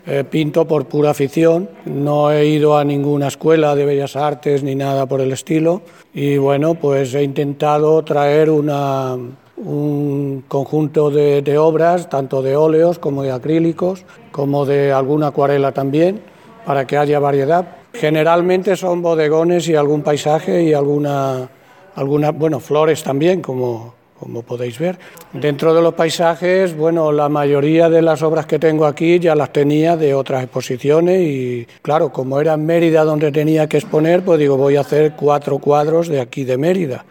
Pinto por pura afición, no he ido a ninguna escuela de bellas artes ni nada por el estilo y bueno, pues he intentado traer un conjunto de obras, tanto de óleos como de acrílicos, como de alguna acuarela también, para que haya variedad. Generalmente son bodegones y algún paisaje y algunas flores también, como podéis ver. Dentro de los paisajes, la mayoría de las obras que tengo aquí ya las tenía de otras exposiciones y claro, como era en Mérida donde tenía que exponer, pues digo, voy a hacer 4 cuadros de aquí de Mérida.